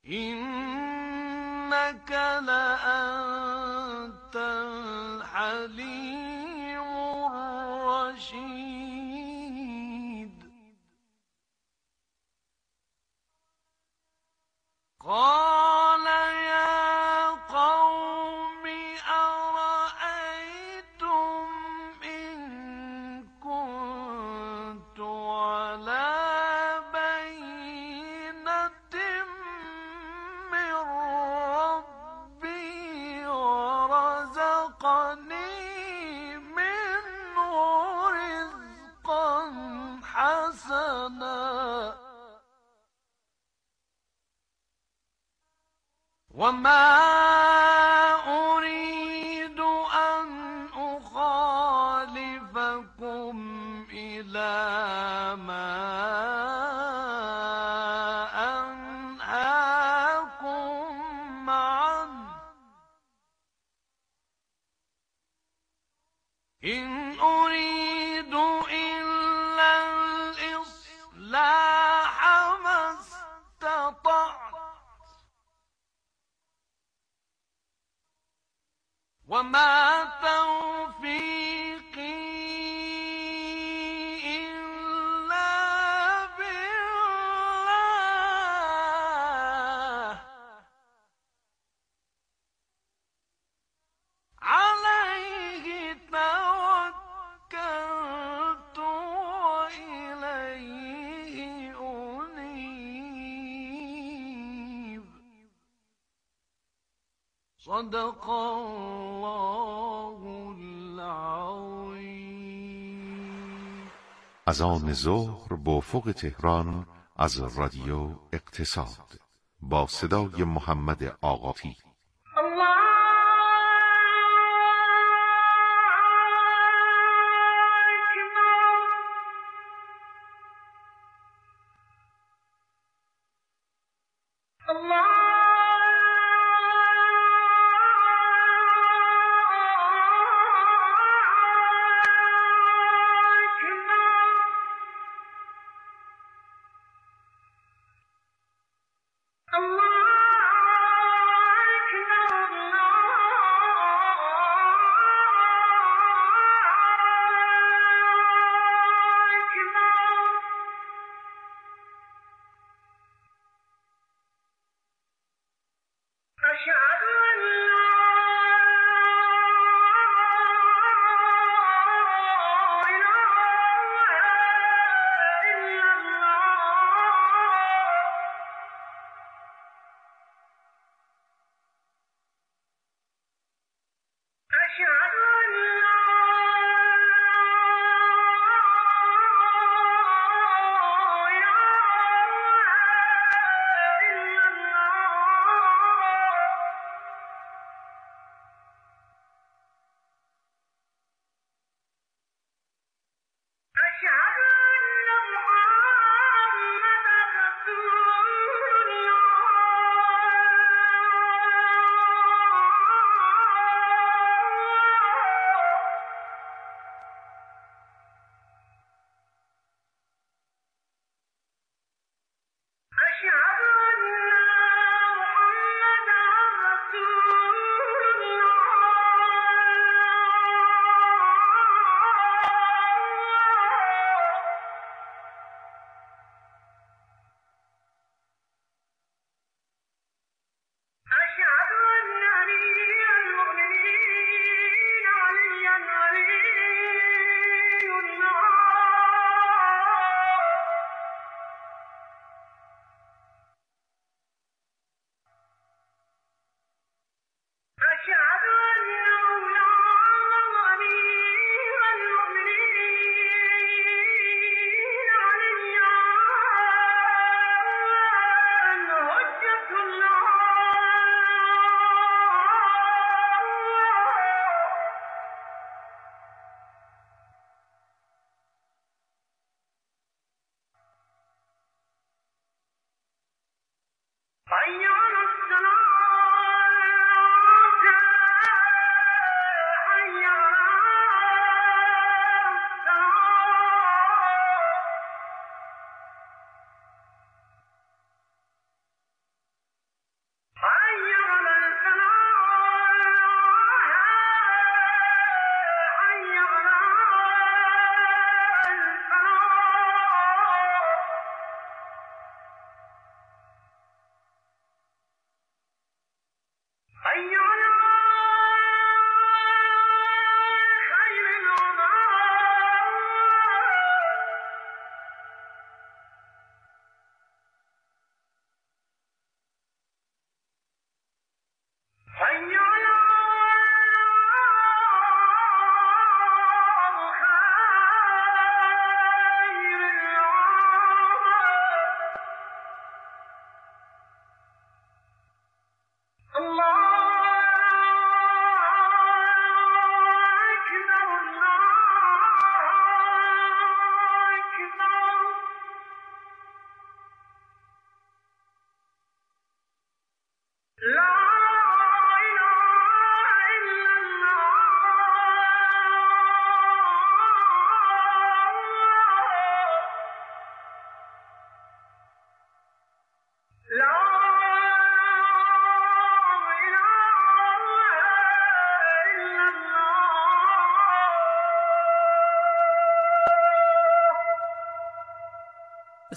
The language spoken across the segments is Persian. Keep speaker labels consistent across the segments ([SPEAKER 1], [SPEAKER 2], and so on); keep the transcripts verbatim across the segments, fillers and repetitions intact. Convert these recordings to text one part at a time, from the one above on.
[SPEAKER 1] إنك لأنت الحليم الرشيد. قال يا قوم أرأيتم إن كنت على بينة من ربي ورزقني منه رزقا حسنا وما أريد أن أخالفكم إلى ما أنهاكم عنه إن أريد إلا الإصلاح ما استطعت وما توفيقي إلا بالله عليه توكلت وإليه أنيب. صدق الله العظيم.
[SPEAKER 2] اذان ظهر با افق تهران از رادیو اقتصاد با صدای محمد آقاتی.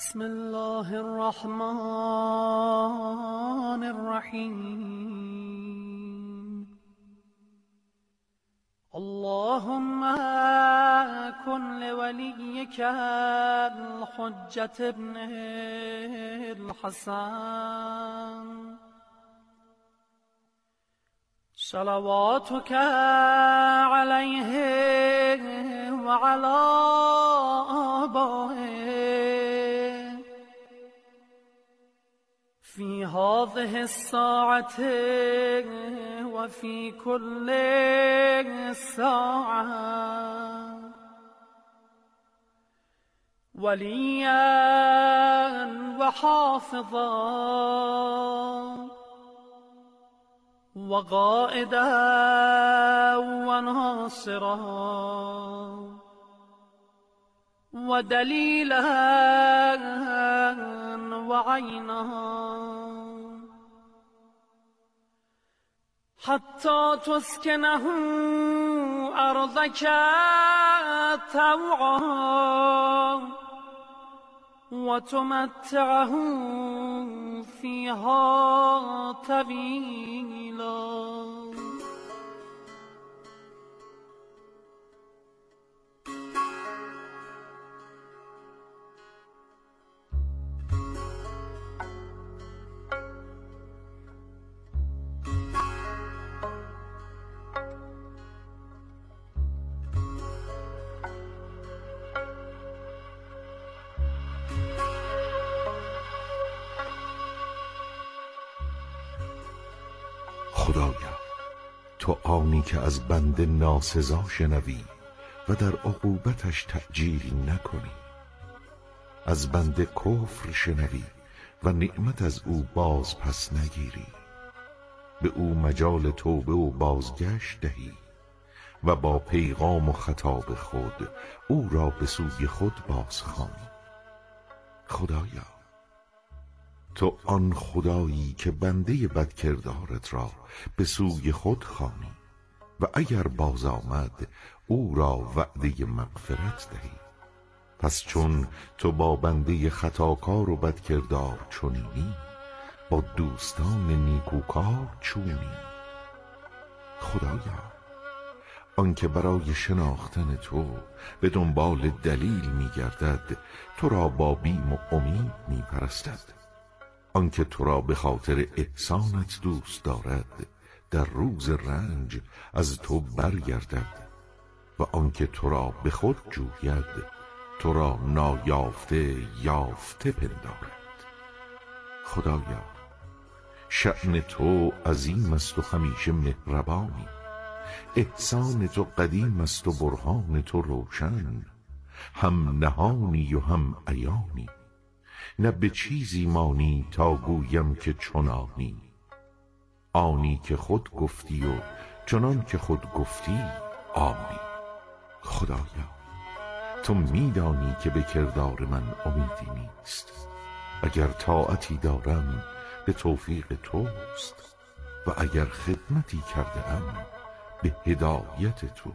[SPEAKER 1] بسم الله الرحمن الرحیم. اللهم كن لوليك الحجة ابن الحسن صلواتك عليه وعلى آبائه في هذه الساعة وفي كل ساعة وليا وحافظا وقائدا وناصرا ودليلا وعينا حتى تسكنه أرضك طوعا وتمتعه فيها طويلا.
[SPEAKER 2] خدایا، تو آنی که از بنده ناسزا شنوی و در عقوبتش تعجیل نکنی، از بنده کفر شنوی و نعمت از او باز پس نگیری، به او مجال توبه و بازگشت دهی و با پیغام و خطاب خود او را به سوی خود بازخوانی. خدایا، تو آن خدایی که بنده بدکردارت را به سوی خود خوانی و اگر باز آمد او را وعده مغفرت دهی. پس چون تو با بنده خطاکار و بدکردار چنینی، با دوستان نیکوکار چونی؟ خدایا، آنکه برای شناختن تو به دنبال دلیل می‌گردد، تو را با بیم و امید می‌پرستد. آنکه تو را به خاطر احسانت دوست دارد، در روز رنج از تو برگردد و آنکه تو را به خود جوید، تو را نایافته یافته پندارد. خدایا، شأن تو عظیم است و همیشه مهربانی، احسان تو قدیم است و برهان تو روشن، هم نهانی و هم عیانی، نه به چیزی مانی تا گویم که چنانی. آنی که خود گفتی و چنان که خود گفتی آنی. خدایا، تو میدانی که به کردار من امیدی نیست، اگر طاعتی دارم به توفیق توست و اگر خدمتی کرده ام به هدایت تو.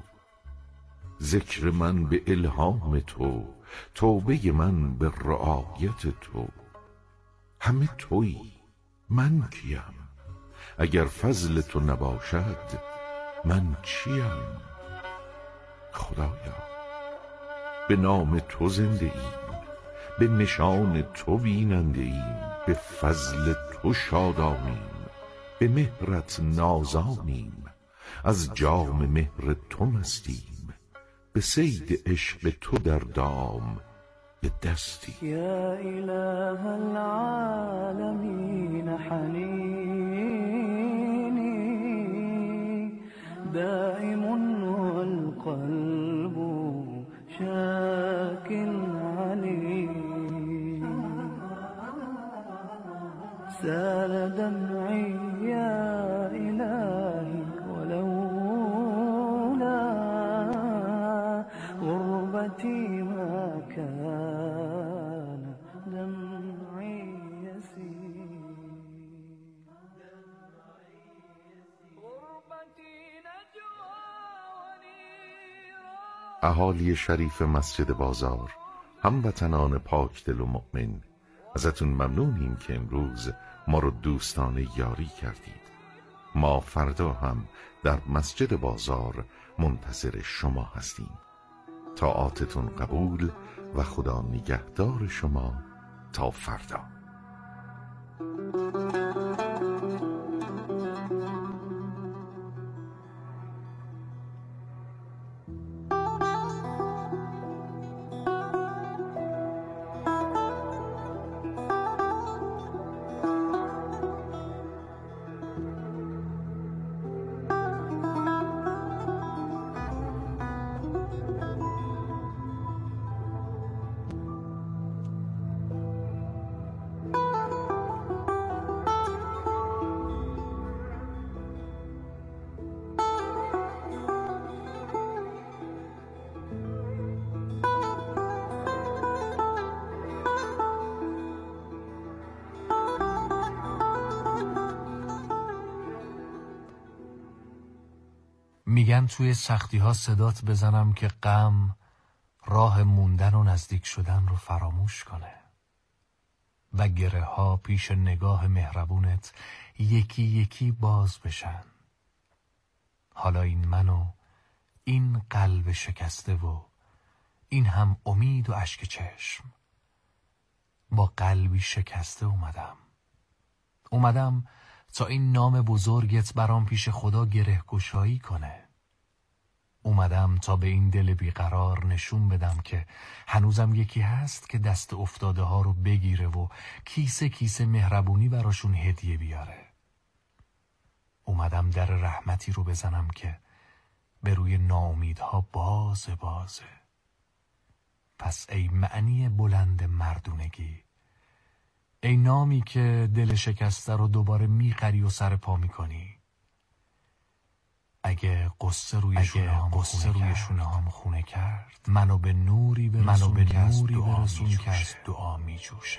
[SPEAKER 2] ذکر من به الهام تو، توبه من به رعایت تو. همه تویی، من کیم؟ اگر فضل تو نباشد من چیم؟ خدایا، به نام تو زنده ایم، به نشان تو بیننده ایم، به فضل تو شادانیم، به مهرت نازانیم، از جام مهر تو مستیم، به صید عشق تو در دام به دستی.
[SPEAKER 1] یا اله العالمین حنینی دائم والقلب شاك علیم سال دمعی یا الهی ولولا غربتی ما كان دمعی يسيل
[SPEAKER 2] اهالی شریف مسجد بازار هموطنان پاک دل و مؤمن، ازتون ممنونیم که امروز ما رو دوستانه یاری کردید. ما فردا هم در مسجد بازار منتظر شما هستیم. طاعاتتون قبول و خدا نگهدار شما تا فردا.
[SPEAKER 3] میگن توی سختی ها صدات بزنم که غم راه موندن و نزدیک شدن رو فراموش کنه و گره ها پیش نگاه مهربونت یکی یکی باز بشن. حالا این من و این قلب شکسته و این هم امید و اشک چشم با قلبی شکسته اومدم اومدم تا این نام بزرگت برام پیش خدا گره گشایی کنه. اومدم تا به این دل بیقرار نشون بدم که هنوزم یکی هست که دست افتاده ها رو بگیره و کیسه کیسه مهربونی براشون هدیه بیاره. اومدم در رحمتی رو بزنم که به روی ناامیدها بازه بازه. پس ای معنی بلند مردونگی، ای نامی که دل شکسته رو دوباره میخری و سر پا میکنی، اگه قصه روی شونه هم قصه روی شونه هم خونه کرد، منو به نوری برسون منو به که نوری برسون که از دعا می جوشه.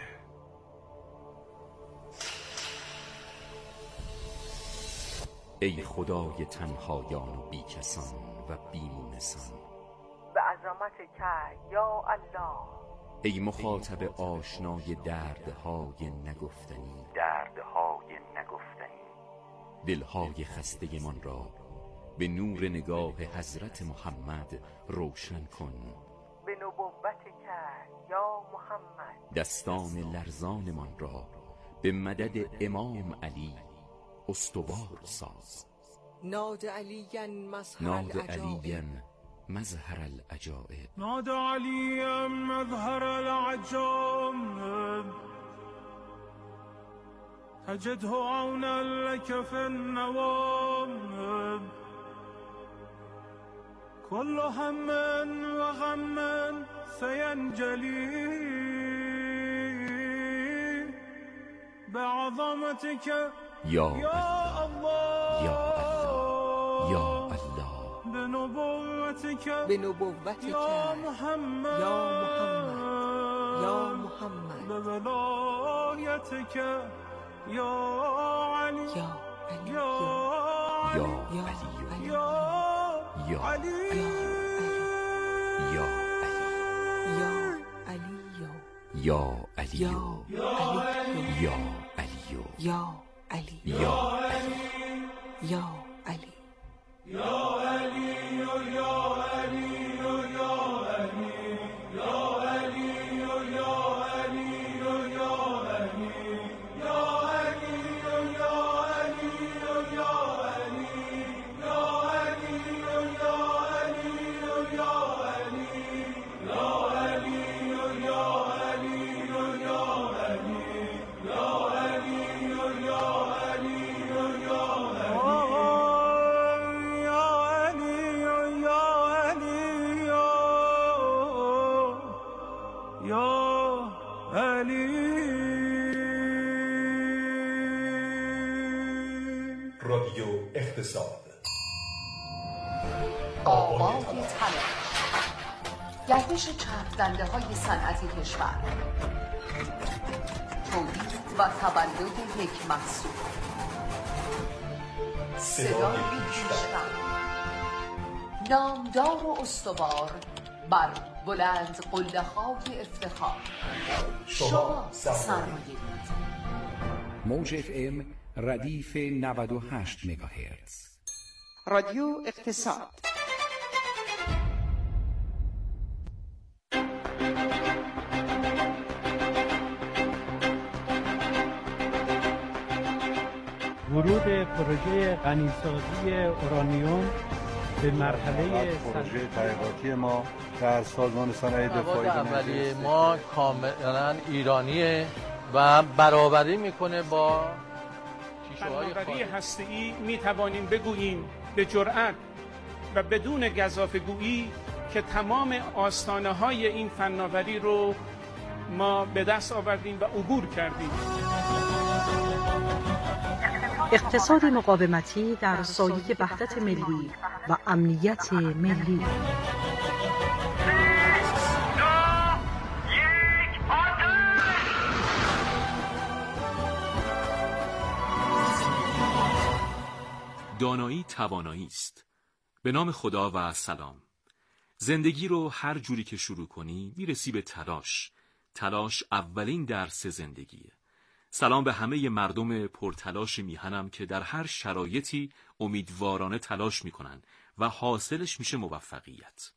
[SPEAKER 4] ای خدای تنهایان و بی کسان و بیمونسان،
[SPEAKER 5] به عظمت که یا الله،
[SPEAKER 4] ای مخاطب آشنای دردهای نگفتنی
[SPEAKER 6] دردهای نگفتنی
[SPEAKER 4] دلهای خسته من را به نور نگاه حضرت محمد روشن کن.
[SPEAKER 5] به نبوت که یا محمد،
[SPEAKER 4] دستان لرزان من را به مدد امام علی استوار ساز.
[SPEAKER 5] ناد علیاً مظهر
[SPEAKER 4] ناد
[SPEAKER 5] العجائب،
[SPEAKER 4] علیاً مظهر العجائب،
[SPEAKER 7] ناد علیاً مظهر العجائب، تجده عونا لك في النوام، كل هم وغم سينجلي بعظمتك
[SPEAKER 4] یا
[SPEAKER 7] يا
[SPEAKER 4] الله یا الله یا الله،
[SPEAKER 7] بنبوتك
[SPEAKER 5] به نبوت که
[SPEAKER 7] يا محمد
[SPEAKER 5] یا محمد یا محمد،
[SPEAKER 7] بولایتك يا علي
[SPEAKER 5] یا علی
[SPEAKER 7] يا
[SPEAKER 4] یا
[SPEAKER 7] علي
[SPEAKER 4] علی
[SPEAKER 7] يا
[SPEAKER 4] یا
[SPEAKER 7] علي
[SPEAKER 4] یا
[SPEAKER 5] علی
[SPEAKER 4] یا علی
[SPEAKER 5] یا علی
[SPEAKER 4] یا علی
[SPEAKER 5] یا علی
[SPEAKER 4] یا علی
[SPEAKER 5] یا علی
[SPEAKER 8] رادیو اقتصاد.
[SPEAKER 9] آبای طلا، گردش چرخ‌دنده های صنعت کشور، تولید و تولد یک محصول، صدای کشور، نامدار و استوار بر بلند قلده های افتخار. شما سرمایه
[SPEAKER 10] موج اف ام ردیف نود و هشت مگاهرتز.
[SPEAKER 11] رادیو اقتصاد.
[SPEAKER 12] ورود پروژه غنیسازی اورانیوم به مرحله
[SPEAKER 13] پروژه تحقیقاتی ما در سازمان صنایع دفاعی
[SPEAKER 14] اولیه ما کاملا ایرانیه و برابری میکنه با
[SPEAKER 7] فناوری هسته‌ای می توانیم بگوییم به جرأت و بدون گزافه‌گویی که تمام آستانه های این فناوری رو ما به دست آوردیم و عبور کردیم.
[SPEAKER 15] اقتصاد مقاومتی در سایه وحدت ملی و امنیت ملی.
[SPEAKER 16] دانایی توانایی است. به نام خدا و سلام. زندگی رو هر جوری که شروع کنی میرسی به تلاش. تلاش اولین درس زندگیه. سلام به همه مردم پرتلاش میهنم که در هر شرایطی امیدوارانه تلاش میکنن و حاصلش میشه موفقیت.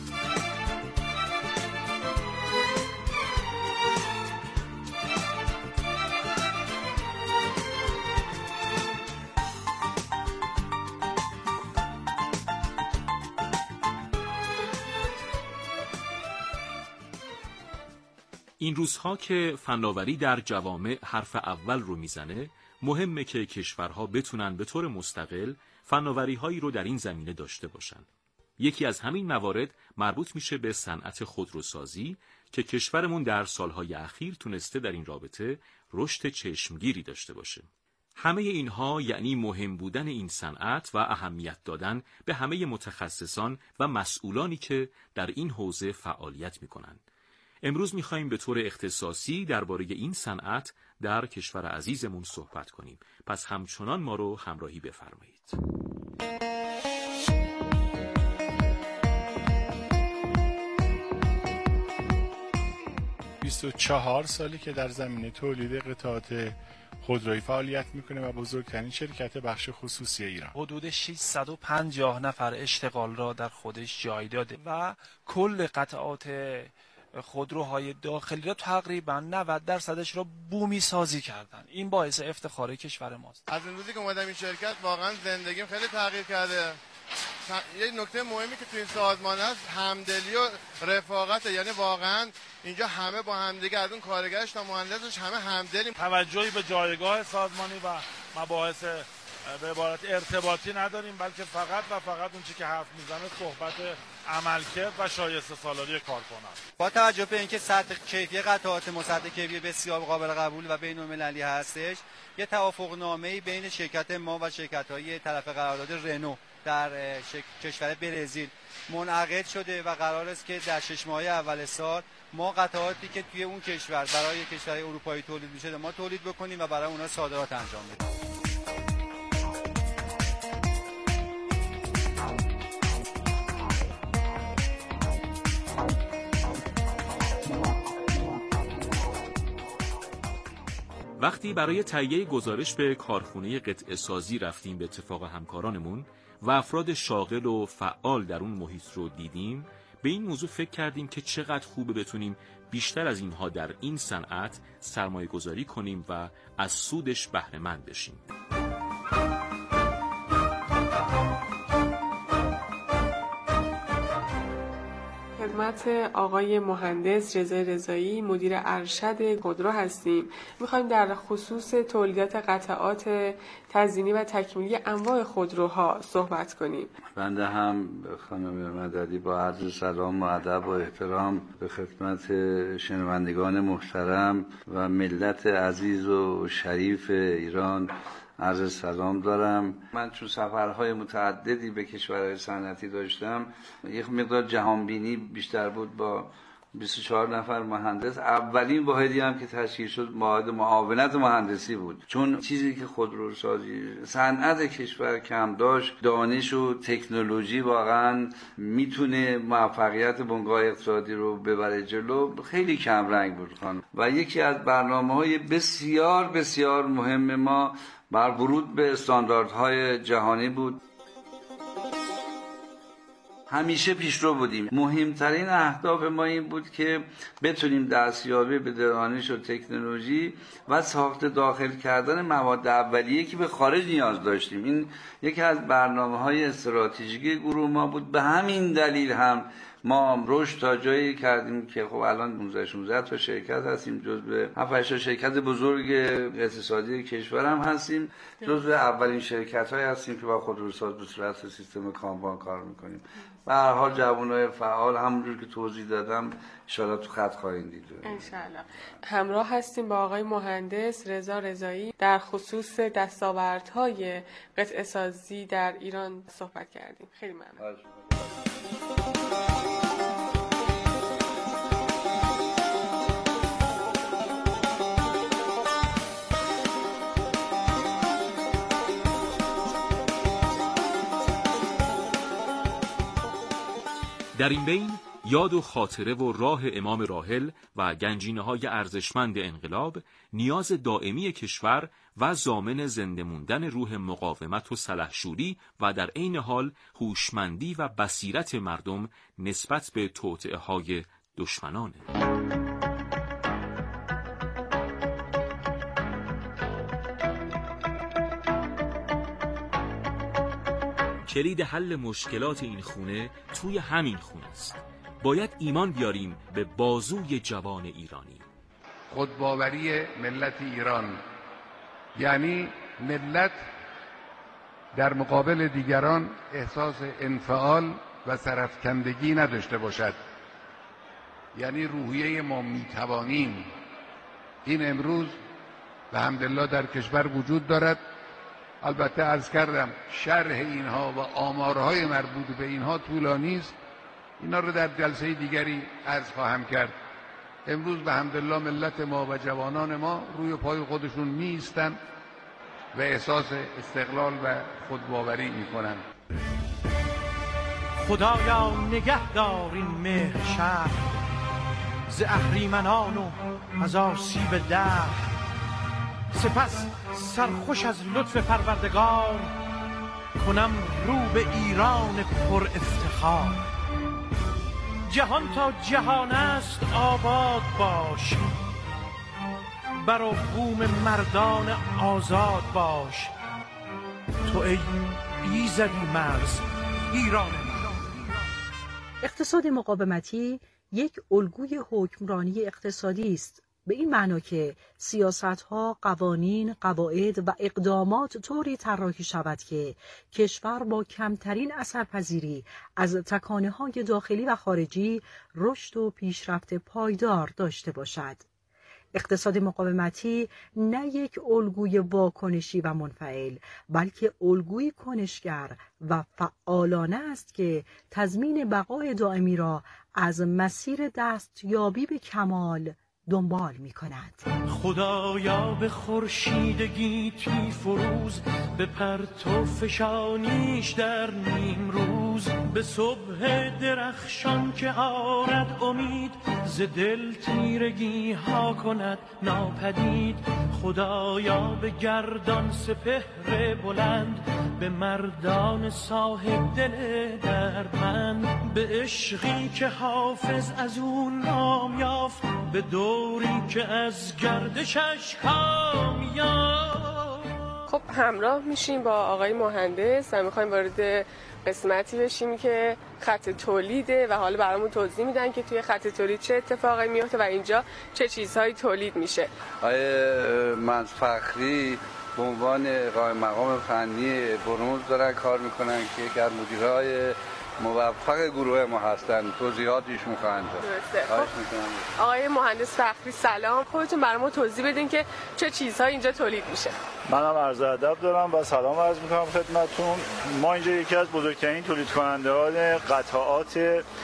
[SPEAKER 16] این روزها که فناوری در جوامع حرف اول رو میزنه، مهمه که کشورها بتونن به طور مستقل فناوری‌هایی رو در این زمینه داشته باشن. یکی از همین موارد مربوط میشه به صنعت خودروسازی که کشورمون در سالهای اخیر تونسته در این رابطه رشد چشمگیری داشته باشه. همه اینها یعنی مهم بودن این صنعت و اهمیت دادن به همه متخصصان و مسئولانی که در این حوزه فعالیت میکنن. امروز می‌خوایم به طور اختصاصی درباره این صنعت در کشور عزیزمون صحبت کنیم. پس همچنان ما رو همراهی بفرمایید.
[SPEAKER 17] بیست و چهار سالی که در زمینه تولید قطعات خودرویی فعالیت میکنه و بزرگترین شرکت بخش خصوصی ایران.
[SPEAKER 18] حدود ششصد و پنجاه نفر اشتغال را در خودش جای داده و کل قطعات خودروهای داخلی را تقریبا نود درصدش را بومی سازی کردن. این باعث افتخار کشور ماست.
[SPEAKER 19] از این روزی که اومدم این شرکت واقعا زندگیم خیلی تغییر کرده. یه نکته مهمی که تو این سازمان هست همدلی و رفاقت، یعنی واقعا اینجا همه با همدیگه از اون کارگرش تا مهندسش همه همدلیم.
[SPEAKER 20] توجهی به جایگاه سازمانی و مباحث به عبارت ارتباطی نداریم، بلکه فقط و فقط اون چیزی که حرف میزنه صحبت عملکرد و شایسته سالاری کارکنان.
[SPEAKER 21] با توجه به اینکه سطح کیفی قطعات ما سطح کیفی بسیار قابل قبول و بین‌المللی هستش، یه توافقنامه‌ای بین شرکت ما و شرکت‌های طرف قرارداد رنو در کشور برزیل منعقد شده و قرار است که در شش ماه اول سال ما قطعاتی که توی اون کشور برای کشورهای اروپایی تولید میشه ما تولید بکنیم و برای اونها صادرات انجام بدیم.
[SPEAKER 16] وقتی برای تهیه گزارش به کارخونه قطعه سازی رفتیم به اتفاق همکارانمون و افراد شاغل و فعال در اون محیط رو دیدیم، به این موضوع فکر کردیم که چقدر خوبه بتونیم بیشتر از اینها در این صنعت سرمایه گذاری کنیم و از سودش بهره مند بشیم.
[SPEAKER 22] خدمت آقای مهندس رضا رضایی مدیر ارشد خودرو هستیم. میخوایم در خصوص تولیدات قطعات تزیینی و تکمیلی انواع خودروها صحبت کنیم.
[SPEAKER 23] بنده هم خانم مددی با عرض سلام و ادب و احترام به خدمت شنوندگان محترم و ملت عزیز و شریف ایران عرض سلام دارم. من چون سفرهای متعددی به کشورهای صنعتی داشتم، یک مقدار جهانبینی بیشتر بود با بیست و چهار نفر مهندس. اولین واحدی هم که تشکیل شد واحد معاونت مهندسی بود، چون چیزی که خودروسازی صنعت کشور کم داشت، دانش و تکنولوژی واقعا میتونه موفقیت بنگاه اقتصادی رو ببره جلو، خیلی کم رنگ بود خانم. و یکی از برنامه‌های بسیار بسیار مهم ما بر ورود به استانداردهای جهانی بود. همیشه پیشرو بودیم. مهمترین اهداف ما این بود که بتونیم دستیابی به دانش و تکنولوژی و ساخت داخل کردن مواد اولیه که به خارج نیاز داشتیم. این یکی از برنامه‌های استراتژیک گروه ما بود. به همین دلیل هم ما رشد تا جایی کردیم که خب الان پانزده شانزده تا شرکت هستیم، جزو هفت هشت شرکت بزرگ اقتصادی کشور هم هستیم، جزو اولین شرکت‌های هستیم که با خودروساز به صورت سیستم کانبان کار می‌کنیم. به هر حال جوانای فعال همونجور که توضیح دادم ان شاءالله تو خط خواهیم دید.
[SPEAKER 22] ان شاءالله. همراه هستیم با آقای مهندس رضا رضایی در خصوص دستاوردهای قطعه سازی در ایران صحبت کردیم. خیلی ممنون.
[SPEAKER 16] در این بین یاد و خاطره و راه امام راحل و گنجینه‌های ارزشمند انقلاب نیاز دائمی کشور و ضامن زنده موندن روح مقاومت و سلحشوری و در عین حال هوشمندی و بصیرت مردم نسبت به توطئه‌های دشمنانه. کلید حل مشکلات این خونه توی همین خونه است. باید ایمان بیاریم به بازوی جوان ایرانی.
[SPEAKER 1] خودباوری ملت ایران یعنی ملت در مقابل دیگران احساس انفعال و سرفکندگی نداشته باشد، یعنی روحیه ما میتوانیم. این امروز به حمدالله در کشور وجود دارد. البته عرض کردم شرح اینها و آمارهای مربوط به اینها طولانی است، اینا رو در جلسه دیگری عرض خواهم کرد. امروز به حمدالله ملت ما و جوانان ما روی پای خودشون می ایستند و احساس استقلال و خودباوری می کنند.
[SPEAKER 2] خدایا نگه دار این مهر شهر ز اهریمنان و از آسیب دهر، سپس سرخوش از لطف پروردگار کنم رو به ایران پر افتخار. جهان تا جهان است آباد باش، بر و بوم مردان آزاد باش. تو ای ایزدی مرز ایران.
[SPEAKER 15] اقتصاد مقاومتی یک الگوی حکمرانی اقتصادی است، به این معنا که سیاست‌ها، قوانین، قواعد و اقدامات طوری طراحی شود که کشور با کمترین اثرپذیری از تکانه‌های داخلی و خارجی رشد و پیشرفت پایدار داشته باشد. اقتصاد مقاومتی نه یک الگوی واکنشی و منفعل، بلکه الگوی کنشگر و فعالانه است که تضمین بقای دائمی را از مسیر دستیابی به کمال دنبال می کند.
[SPEAKER 2] خدایا به خورشیدگی تی فروز، به پرتو فشانیش در نیم روز، به صبح درخشان که آرد امید، ز دل تیرگی ها کند ناپدید. خدایا به گردان سپهر بلند، به مردان صاحب دل دردمند، به عشقی که حافظ از اون نام یافت، به دوری که از گردشش کامیافت.
[SPEAKER 22] خب همراه میشیم با آقای مهندس و میخوایم وارد قسمتی بشیم که خط تولیده و حالا برامون توضیح میدن که توی خط تولید چه اتفاقی میفته و اینجا چه چیزهایی تولید میشه.
[SPEAKER 23] آقای من فخری به عنوان قائم مقام فنی برنز دارن کار میکنن که یکی از مدیرهای موفق گروه ما هستن. توضیحات ایشون خواهند داد. خواهش میکنم.
[SPEAKER 22] آقای مهندس فخری سلام، خودتون برام توضیح بدین که چه چیزهایی اینجا تولید میشه.
[SPEAKER 3] منم عرض ادب دارم و سلام عرض میکنم خدمتتون. ما اینجا یکی از بزرگترین تولید کنندگان قطعات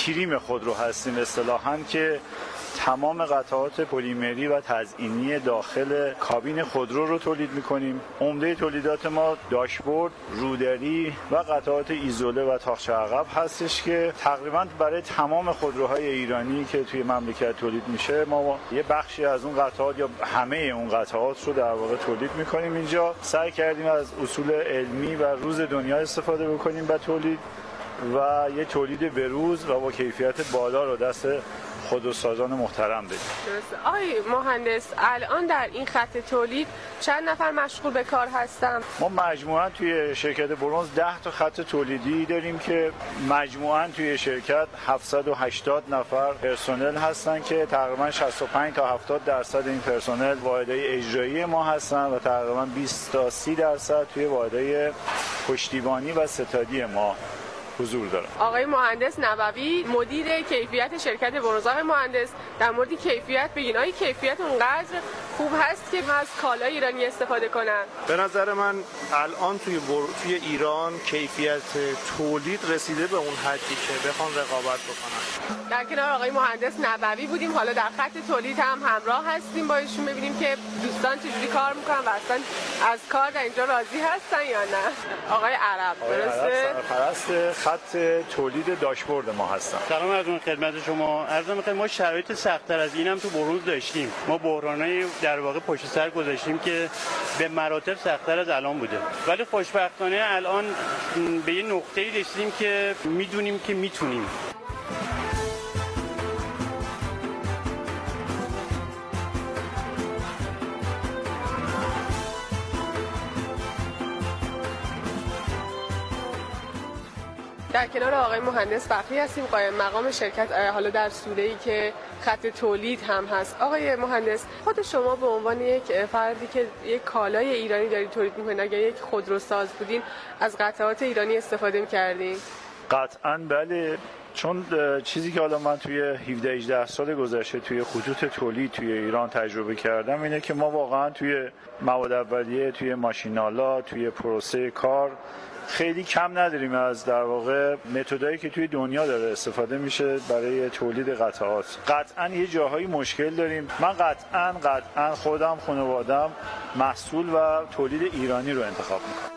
[SPEAKER 3] کریم خودرو هستیم اصطلاحاً که تمام قطعات پلیمری و تزئینی داخل کابین خودرو رو تولید می‌کنیم. عمده تولیدات ما داشبورد، رودری و قطعات ایزوله و تاقچه عقب هستش که تقریباً برای تمام خودروهای ایرانی که توی مملکت تولید میشه ما یه بخشی از اون قطعات یا همه اون قطعات رو در واقع تولید می‌کنیم. اینجا سعی کردیم از اصول علمی و روز دنیا استفاده بکنیم و تولید و یه تولید بروز و با کیفیت بالا رو دست خودروسازان محترم بدیم.
[SPEAKER 22] درسته. آقای مهندس الان در این خط تولید چند نفر مشغول به کار هستن؟
[SPEAKER 3] ما مجموعاً توی شرکت برنز ده تا خط تولیدی داریم که مجموعاً توی شرکت هفتصد و هشتاد نفر پرسنل هستن که تقریباً شصت و پنج تا هفتاد درصد این پرسنل واحدهای اجرایی ما هستن و تقریباً بیست تا سی درصد توی واحدهای پشتیبانی و ستادی ما حضور دارم.
[SPEAKER 22] آقای مهندس نبوی مدیر کیفیت شرکت برنز. آقای مهندس در مورد کیفیت بگین، آیا کیفیت اونقدر خوب هست که از کالای ایرانی استفاده کنن؟
[SPEAKER 4] به نظر من الان توی بر... توی ایران کیفیت تولید رسیده به اون حدی که بخوان رقابت بکنن.
[SPEAKER 22] در کنار آقای مهندس نبوی بودیم، حالا در خط تولید هم همراه هستیم با ایشون ببینیم که دوستان چجوری کار میکنن و اصلا از کار در اینجا راضی هستن یا نه. آقای عرب درسته؟
[SPEAKER 3] سرپرست خط تولید داشبورد ما هستن.
[SPEAKER 5] سلام عرض می‌کنم خدمت شما. عرض می‌کنم ما شرایط سخت‌تر از اینم تو برنز داشتیم. ما بحرانای در واقع پشت سر گذاشتیم که به مراتب سخت‌تر از الان بوده. ولی خوشبختانه الان به یه نقطه‌ای رسیدیم که می‌دونیم که می‌تونیم.
[SPEAKER 22] در کنار آقای مهندس فخری هستیم، قائم مقام شرکت، حالا در سوره‌ای که خط تولید هم هست. آقای مهندس خود شما به عنوان یک فردی که یک کالای ایرانی دارید تولید می‌کنید، اگر یک خودروساز بودین از قطعات ایرانی استفاده می‌کردین؟
[SPEAKER 3] قطعاً بله، چون چیزی که حالا من توی هفده هجده سال گذشته توی خطوط تولید توی ایران تجربه کردم اینه که ما واقعاً توی مواد اولیه، توی ماشینالا، توی پروسه کار خیلی کم نداریم از در واقع متدایی که توی دنیا داره استفاده میشه برای تولید قطعات. قطعاً یه جاهایی مشکل داریم. من قطعاً قطعاً خودم خانواده‌ام محصول و تولید ایرانی رو انتخاب میکنم.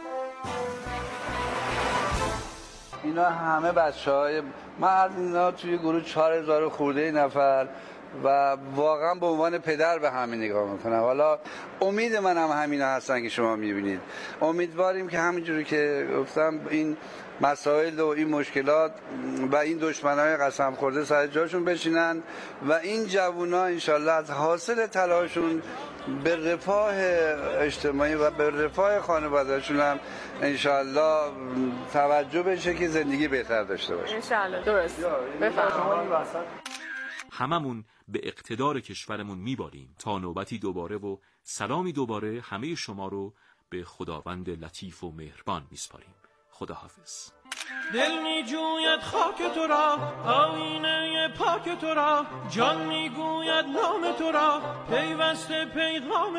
[SPEAKER 23] اینا همه بچه‌های من از اینا توی گروه چهار هزار خورده نفر و واقعا به عنوان پدر به همین نگاه میکنم. حالا امید من هم همینا هستن که شما میبینید. امیدواریم که همینجوری که گفتم این مسائل و این مشکلات و این دشمنای قسم خورده سر جاشون بشینن و این جوونا انشالله از حاصل تلاششون به رفاه اجتماعی و به رفاه خانواده‌شون هم انشالله توجه بشه که زندگی بهتر داشته باشه.
[SPEAKER 22] انشالله. درست. بفرمایید.
[SPEAKER 16] هممون به اقتدار کشورمون میباریم تا نوبتی دوباره و سلامی دوباره همه شما رو به خداوند لطیف و مهربان میسپاریم. خداحافظ.
[SPEAKER 2] دل میجوید خاک تو را، آینه پاک تو را، جان میگوید نام تو را، پیوسته پیغام